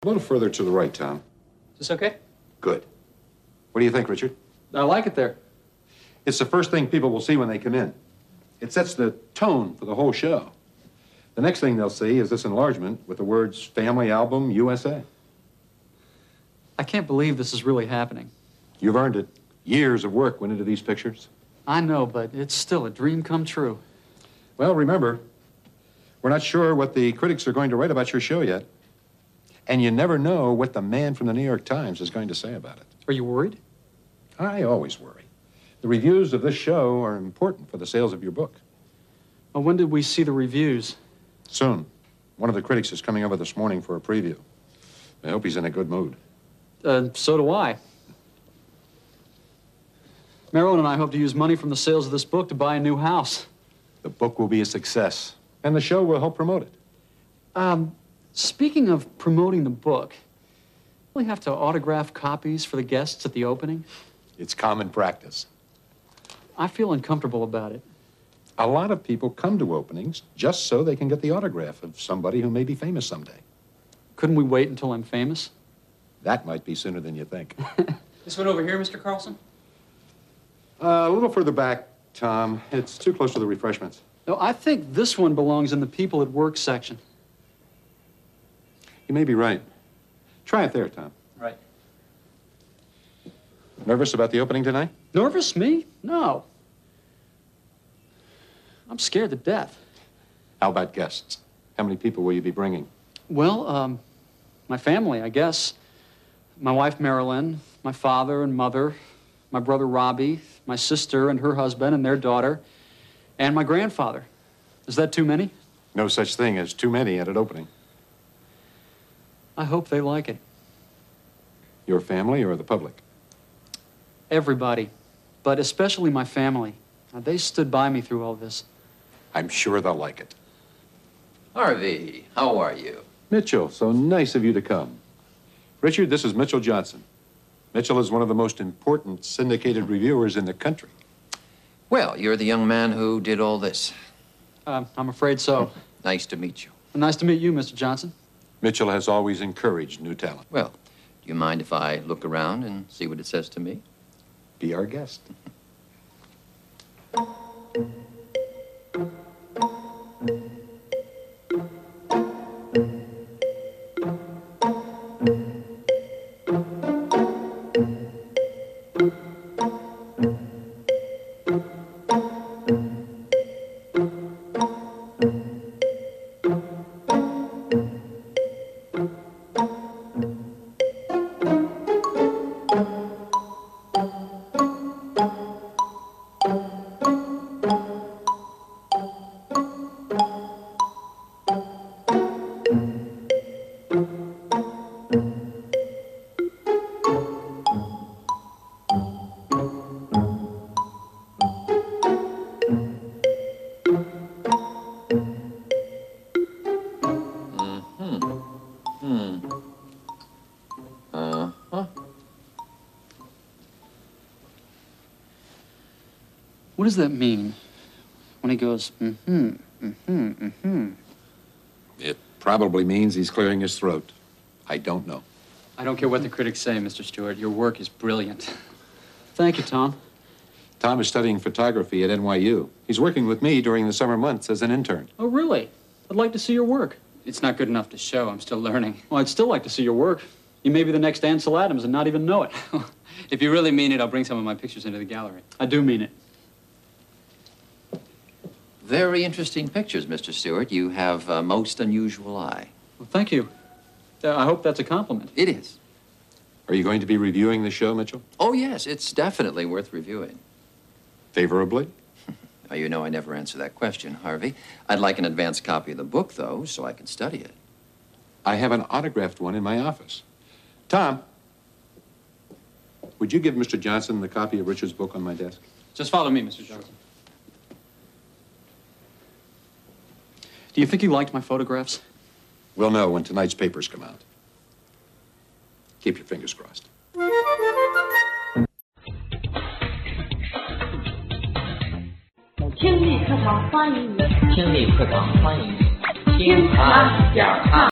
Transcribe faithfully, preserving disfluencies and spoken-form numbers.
little further to the right, Tom. Is this okay? Good. What do you think, Richard? I like it there. It's the first thing people will see when they come in. It sets the tone for the whole show. The next thing they'll see is this enlargement with the words Family Album U S A. I can't believe this is really happening. You've earned it. Years of work went into these pictures. I know, but it's still a dream come true. Well, remember, we're not sure what the critics are going to write about your show yet. And you never know what the man from the New York Times is going to say about it. Are you worried? I always worry. The reviews of this show are important for the sales of your book. Well, when did we see the reviews? Soon. One of the critics is coming over this morning for a preview. I hope he's in a good mood. Uh, so do I. Marilyn and I hope to use money from the sales of this book to buy a new house. The book will be a success, and the show will help promote it. Um, speaking of promoting the book, will we have to autograph copies for the guests at the opening? It's common practice. I feel uncomfortable about it. A lot of people come to openings just so they can get the autograph of somebody who may be famous someday. Couldn't we wait until I'm famous? That might be sooner than you think. This one over here, Mister Carlson? Uh, a little further back, Tom. It's too close to the refreshments. No, I think this one belongs in the people at work section. You may be right. Try it there, Tom. Right. Nervous about the opening tonight? Nervous, me? No. I'm scared to death. How about guests? How many people will you be bringing? Well, um, my family, I guess. My wife, Marilyn, my father and mother, my brother, Robbie, my sister and her husband and their daughter, and my grandfather. Is that too many? No such thing as too many at an opening. I hope they like it. Your family or the public? Everybody, but especially my family. Now, they stood by me through all this. I'm sure they'll like it. Harvey, how are you? Mitchell, so nice of you to come. Richard, this is Mitchell Johnson. Mitchell is one of the most important syndicated reviewers in the country. Well, you're the young man who did all this. Uh, I'm afraid so. Nice to meet you. Nice to meet you, Mister Johnson. Mitchell has always encouraged new talent. Well, do you mind if I look around and see what it says to me? Be our guest. What does that mean when he goes, mm-hmm, mm-hmm, mm-hmm? It probably means he's clearing his throat. I don't know. I don't care what the critics say, Mister Stewart. Your work is brilliant. Thank you, Tom. Tom is studying photography at N Y U. He's working with me during the summer months as an intern. Oh, really? I'd like to see your work. It's not good enough to show. I'm still learning. Well, I'd still like to see your work. You may be the next Ansel Adams and not even know it. If you really mean it, I'll bring some of my pictures into the gallery. I do mean it. Very interesting pictures, Mister Stewart. You have a most unusual eye. Well, thank you. Uh, I hope that's a compliment. It is. Are you going to be reviewing the show, Mitchell? Oh, yes, it's definitely worth reviewing. Favorably? Now, you know I never answer that question, Harvey. I'd like an advance copy of the book, though, so I can study it. I have an autographed one in my office. Tom, would you give Mister Johnson the copy of Richard's book on my desk? Just follow me, Mister Johnson. Do you think he liked my photographs? We'll know when tonight's papers come out. Keep your fingers crossed. 听力课堂欢迎你， 听力课堂欢迎你，听啊点儿啊。